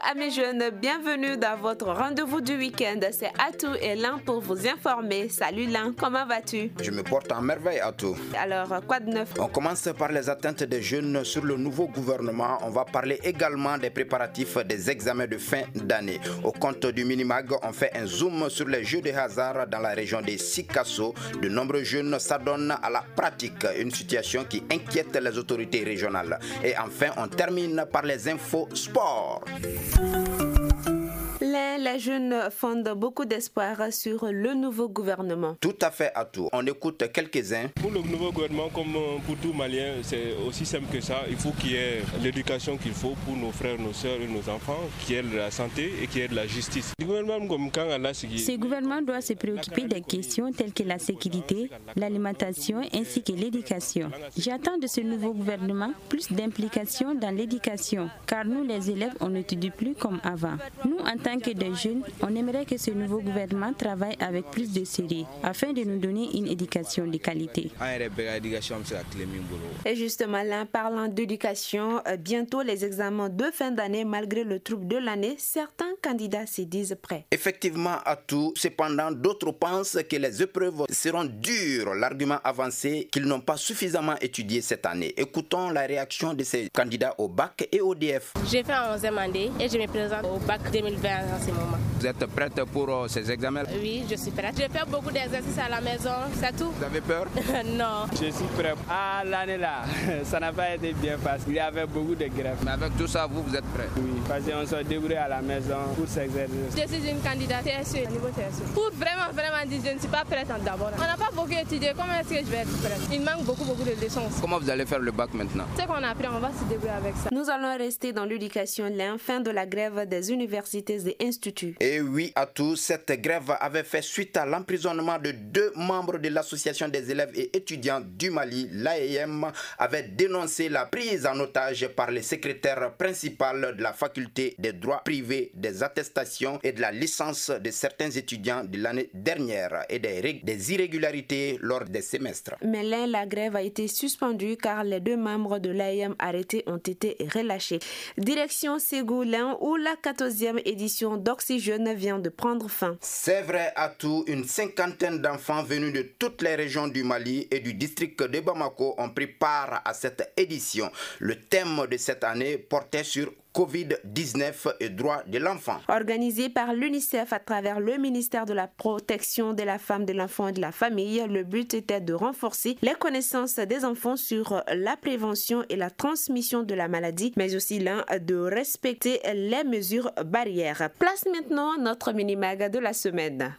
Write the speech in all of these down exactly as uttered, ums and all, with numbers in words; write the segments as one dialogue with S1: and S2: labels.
S1: amis jeunes, bienvenue dans votre rendez-vous du week-end. C'est Atou et Lan pour vous informer. Salut Lan, comment vas-tu?
S2: Je me porte en merveille, Atou.
S1: Alors, quoi de neuf?
S2: On commence par les attentes des jeunes sur le nouveau gouvernement. On va parler également des préparatifs des examens de fin d'année. Au compte du Minimag, on fait un zoom sur les jeux de hasard dans la région de Sikasso. De nombreux jeunes s'adonnent à la pratique, une situation qui inquiète les autorités régionales. Et enfin, on termine par les infos sport.
S1: Les, les jeunes fondent beaucoup d'espoir sur le nouveau gouvernement.
S2: Tout à fait, à tout. On écoute quelques-uns.
S3: Pour le nouveau gouvernement, comme pour tout Malien, c'est aussi simple que ça. Il faut qu'il y ait l'éducation qu'il faut pour nos frères, nos sœurs et nos enfants, qu'il y ait de la santé et qu'il y ait de la justice.
S4: Ce gouvernement doit se préoccuper des questions telles que la sécurité, l'alimentation ainsi que l'éducation. J'attends de ce nouveau gouvernement plus d'implication dans l'éducation, car nous les élèves, on n'étudie plus comme avant. Nous, en tant que des jeunes, on aimerait que ce nouveau gouvernement travaille avec plus de sérieux afin de nous donner une éducation de qualité.
S1: Et justement, là, parlant d'éducation, bientôt les examens de fin d'année, malgré le trouble de l'année, certains candidats se disent prêts.
S2: Effectivement, à tout. Cependant, d'autres pensent que les épreuves seront dures. L'argument avancé qu'ils n'ont pas suffisamment étudié cette année. Écoutons la réaction de ces candidats au bac et au D F.
S5: J'ai fait un onzième année et je me présente au bac deux mille vingt en ce moment.
S6: Vous êtes prête pour ces examens?
S5: Oui, je suis prête. J'ai fait beaucoup d'exercices à la maison, c'est tout.
S6: Vous avez peur?
S5: Non.
S7: Je suis prête. Ah, l'année là, ça n'a pas été bien facile. Il y avait beaucoup de grèves.
S6: Mais avec tout ça, vous, vous êtes prêt?
S7: Oui, parce qu'on se débrouille à la maison pour s'exercer.
S5: Je suis une candidate T S E, niveau T S E. Pour vraiment, vraiment dire, je ne suis pas prête d'abord. On n'a pas beaucoup étudié. Comment est-ce que je vais être prête? Il manque beaucoup, beaucoup de leçons.
S6: Comment vous allez faire le bac maintenant?
S5: Ce qu'on a appris, on va se débrouiller avec ça.
S1: Nous allons rester dans l'éducation, la fin de la grève des universités et instituts.
S2: Et oui, à tous, cette grève avait fait suite à l'emprisonnement de deux membres de l'association des élèves et étudiants du Mali. L'A E M avait dénoncé la prise en otage par le secrétaire principal de la faculté des droits privés, des attestations et de la licence de certains étudiants de l'année dernière et des, des irrégularités lors des semestres.
S1: Mais là, la grève a été suspendue car les deux membres de l'A E M arrêtés ont été relâchés. Direction Ségoulin où la quatorzième édition d'Oxygène vient de prendre fin.
S2: C'est vrai, à tout, une cinquantaine d'enfants venus de toutes les régions du Mali et du district de Bamako ont pris part à cette édition. Le thème de cette année portait sur covid dix-neuf et droits de l'enfant.
S1: Organisé par l'UNICEF à travers le ministère de la protection de la femme, de l'enfant et de la famille, le but était de renforcer les connaissances des enfants sur la prévention et la transmission de la maladie, mais aussi l'un de respecter les mesures barrières. Place maintenant notre mini-mag de la semaine.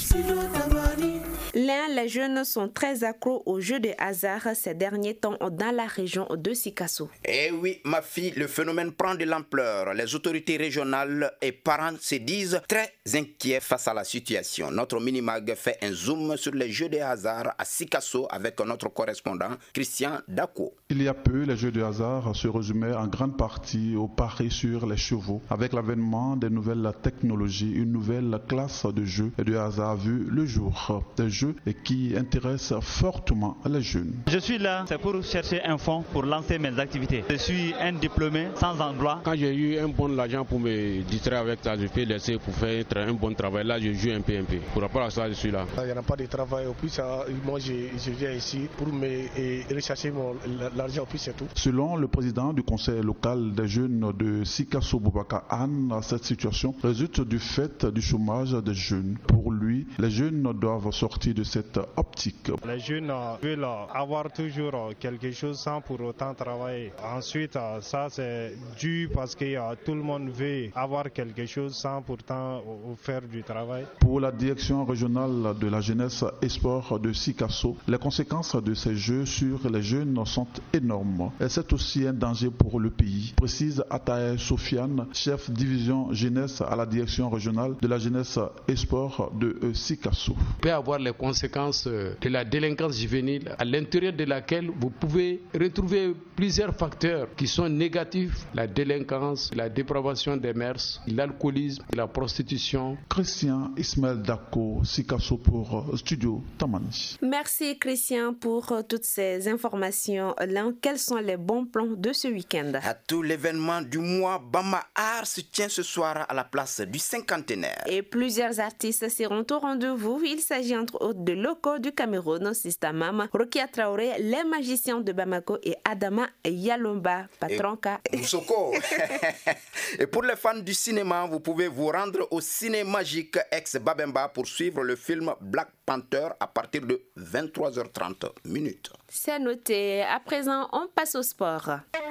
S1: L'un, les jeunes sont très accros aux jeux de hasard ces derniers temps dans la région de Sikasso.
S2: Eh oui, ma fille, le phénomène prend de l'ampleur. Les autorités régionales et parents se disent très inquiets face à la situation. Notre mini-mag fait un zoom sur les jeux de hasard à Sikasso avec notre correspondant Christian Dako.
S8: Il y a peu, les jeux de hasard se résumaient en grande partie au pari sur les chevaux. Avec l'avènement des nouvelles technologies, une nouvelle classe de jeux de hasard a vu le jour. Des jeux qui intéressent fortement les jeunes.
S9: Je suis là, c'est pour chercher un fonds pour lancer mes activités. Je suis un diplômé sans emploi.
S3: Quand j'ai eu un bon argent pour me distraire avec ça, je peux laisser pour faire un bon travail. Là, je joue un peu, un peu. Pour rapport à ça, je suis là.
S10: Il n'y a pas de travail. Au plus, ça, moi, je, je viens ici pour me rechercher mon, l'argent. Au plus, c'est tout.
S8: Selon le président du conseil local des jeunes de Sikasso, Boubacar Anne, cette situation résulte du fait du chômage des jeunes. Pour lui, les jeunes doivent sortir de cette optique.
S7: Les jeunes veulent avoir toujours quelque chose sans pour autant travailler. Ensuite, ça c'est dû parce que tout le monde veut avoir quelque chose sans pourtant faire du travail.
S8: Pour la direction régionale de la jeunesse et sport de Sikasso, les conséquences de ces jeux sur les jeunes sont énormes. Et c'est aussi un danger pour le pays, précise Atae Sofiane, chef division jeunesse à la direction régionale de la jeunesse et sport de Sikasso.
S11: Il peut y avoir les conséquences de la délinquance juvénile, à l'intérieur de laquelle vous pouvez retrouver plusieurs facteurs qui sont négatifs: la délinquance, la dépravation des mœurs, l'alcoolisme, la prostitution.
S8: Christian Ismaël Dako, Sikasso pour Studio Tamani.
S1: Merci Christian pour toutes ces informations. Là, quels sont les bons plans de ce week-end?
S2: À tout l'événement du mois, Bama Art se tient ce soir à la place du cinquantenaire.
S1: Et plusieurs artistes seront au rendez-vous. Il s'agit entre autres de Loco du Cameroun, Sistamam, Rokia Traoré, les magiciens de Bamako et Adama Yalomba, Patronka.
S2: Et Moussoko. Et pour les fans du cinéma, vous pouvez vous rendre au Ciné Magique ex-Babemba pour suivre le film Black Panther à partir de vingt-trois heures trente minutes.
S1: C'est noté. À présent, on passe au sport.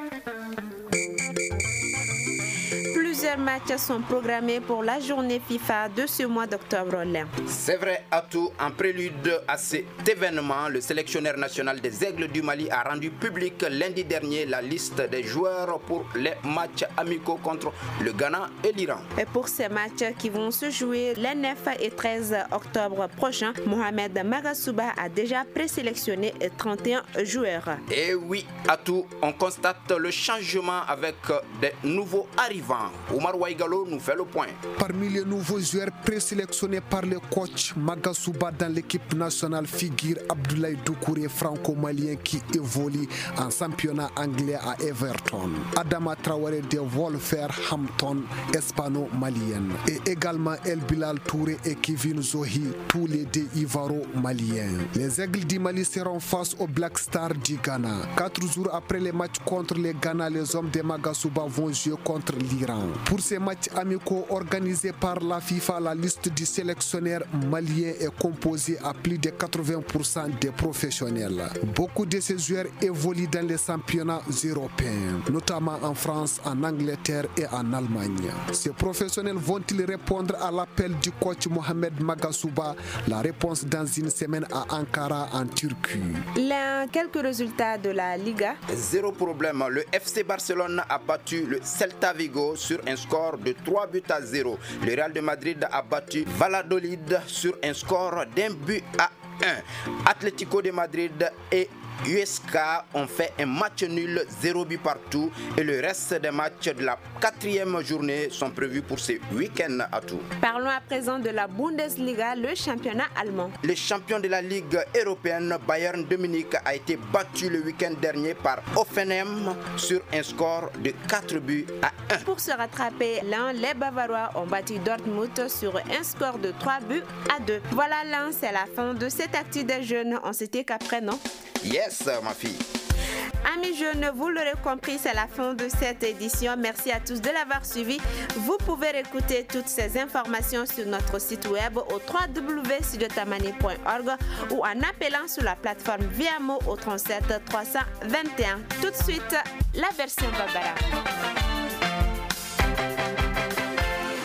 S1: Plusieurs matchs sont programmés pour la journée FIFA de ce mois d'octobre.
S2: C'est vrai, Atou. En prélude à cet événement, le sélectionneur national des Aigles du Mali a rendu public lundi dernier la liste des joueurs pour les matchs amicaux contre le Ghana et l'Iran.
S1: Et pour ces matchs qui vont se jouer les neuf et treize octobre prochains, Mohamed Magasuba a déjà présélectionné trente et un joueurs.
S2: Et oui, Atou, on constate le changement avec des nouveaux arrivants. Omar Waigalo nous fait le point.
S12: Parmi les nouveaux joueurs présélectionnés par le coach Magasuba dans l'équipe nationale figure Abdoulaye Doucouré, franco-malien qui évolue en championnat anglais à Everton. Adama Traoré de Wolverhampton, hispano-malienne. Et également El Bilal Touré et Kevin Zohi, tous les deux ivaro-maliens. Les Aigles du Mali seront face aux Black Stars du Ghana. Quatre jours après les matchs contre les Ghana, les hommes de Magasuba vont jouer contre l'Iran. Pour ces matchs amicaux organisés par la FIFA, la liste du sélectionneur malien est composée à plus de quatre-vingts pour cent des professionnels. Beaucoup de ces joueurs évoluent dans les championnats européens, notamment en France, en Angleterre et en Allemagne. Ces professionnels vont-ils répondre à l'appel du coach Mohamed Magasuba? La réponse dans une semaine à Ankara, en Turquie.
S1: Là, quelques résultats de la Liga.
S2: Zéro problème. Le F C Barcelone a battu le Celta Vigo sur un score de trois buts à zéro. Le Real de Madrid a battu Valladolid sur un score d'un but à un. Atlético de Madrid et U S K ont fait un match nul, zéro but partout, et le reste des matchs de la quatrième journée sont prévus pour ce week-end à tout.
S1: Parlons à présent de la Bundesliga, le championnat allemand.
S2: Le champion de la Ligue européenne, Bayern de Munich, a été battu le week-end dernier par Hoffenheim sur un score de quatre buts à un.
S1: Pour se rattraper, là, les Bavarois ont battu Dortmund sur un score de trois buts à deux. Voilà, là, c'est la fin de cette actu des jeunes. On s'était qu'après, non?
S2: Yes, ma fille.
S1: Amis jeunes, vous l'aurez compris, c'est la fin de cette édition. Merci à tous de l'avoir suivi. Vous pouvez réécouter toutes ces informations sur notre site web au w w w point studio tamani point org ou en appelant sur la plateforme Viamo au trente-sept trois cent vingt et un. Tout de suite, la version Bambara.